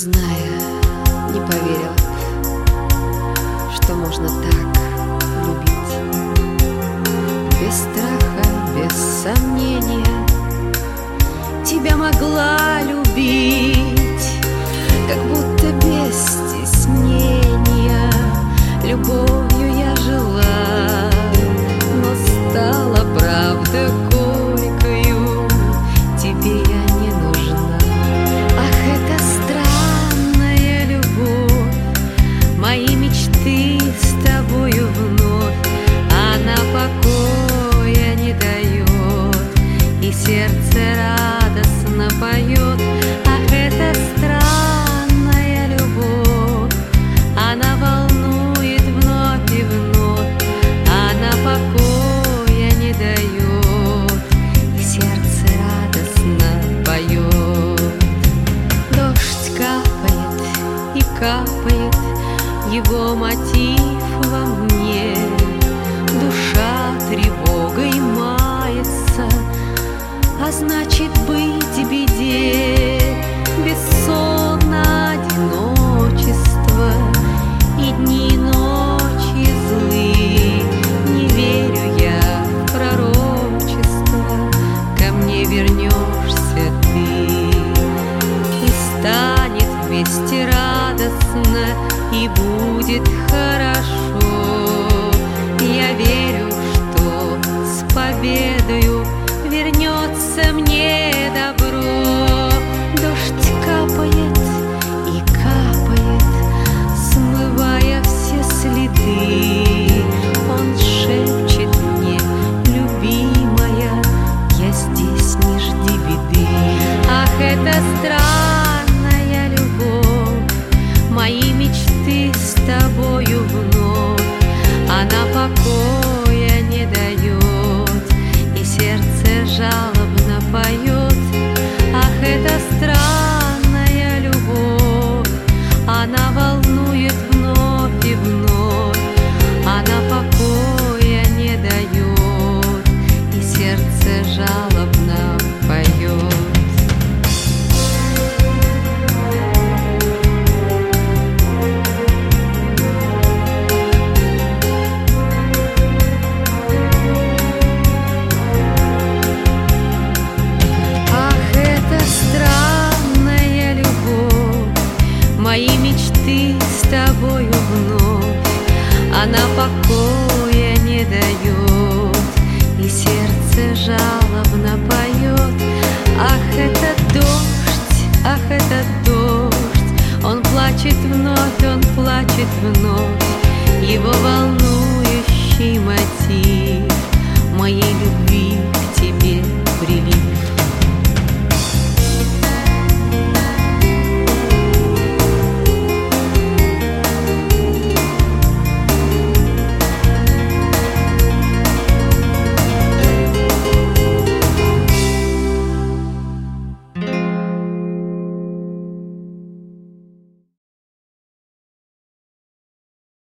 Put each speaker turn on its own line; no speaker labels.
зная, не поверила б, что можно так любить. Без страха, без сомнения тебя могла любить, как будто без стеснения любовью я жила, но стала правда горькою, тебе я не нужна. Ах, это странная любовь, мои мечты с тобою вновь, она покоя не дает, и сердце радостно поет. Ах, это странная любовь, она волнует вновь и вновь, она покоя не дает, и сердце радостно поет. Дождь капает и капает, его мотив во мне, душа тревогой мается, а значит быть беде. Бессонно одиночество и дни, и ночи злые, не верю я в пророчество, ко мне вернешься ты, и станет вместе радостно, и будет хорошо. Я верю, что с победою вернется мне добро. Дождь капает и капает, смывая все следы. Он шепчет мне: любимая, я здесь, не жди беды. Ах, это странная любовь, мои мечты с тобою вновь, она покоя не дает, и сердце жалобно поет. Ах, это странная любовь, она волнует вновь и вновь, она покоя не дает, и сердце жалобно поет. Мои мечты с тобою вновь, она покоя не дает, и сердце жалобно поет.